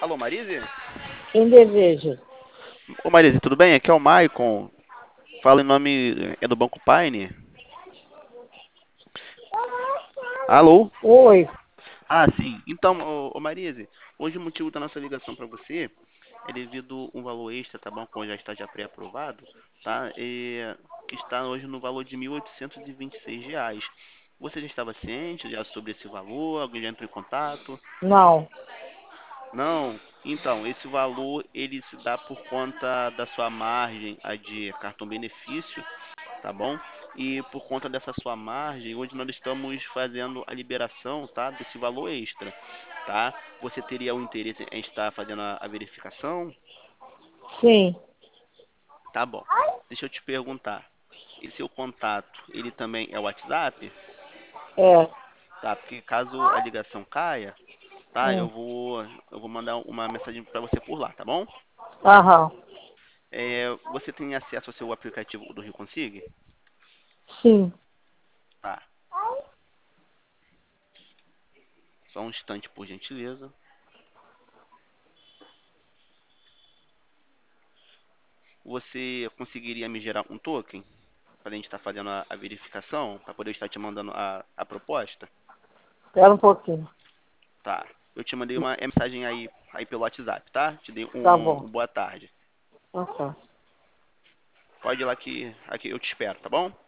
Alô, Marise? Quem deseja? Ô, Marise, tudo bem? Aqui é o Maicon. Fala em nome do Banco Pine. Alô? Oi. Ah, sim. Então, ô Marise, hoje o motivo da nossa ligação para você é devido um valor extra, tá bom? Como já está já pré-aprovado, tá? Que está hoje no valor de R$ 1.826. Você já estava ciente já sobre esse valor? Alguém já entrou em contato? Não. Não? Então, esse valor ele se dá por conta da sua margem a de cartão benefício, tá bom? E por conta dessa sua margem, hoje nós estamos fazendo a liberação, tá, desse valor extra, tá? Você teria o interesse em estar fazendo a verificação? Sim. Tá bom. Deixa eu te perguntar. Esse seu contato, ele também é o WhatsApp? É. Tá? Porque caso a ligação caia, tá? Hum. Eu vou mandar uma mensagem para você por lá, tá bom? Aham. Você tem acesso ao seu aplicativo do Rio Consigo? Sim. Tá. Só um instante, por gentileza. Você conseguiria me gerar um token para a gente estar fazendo a verificação, para poder estar te mandando a proposta? Espera um pouquinho. Tá. Eu te mandei uma mensagem aí pelo WhatsApp, tá? Te dei Tá um, bom. um boa tarde. Tá. Pode ir lá que aqui eu te espero, tá bom?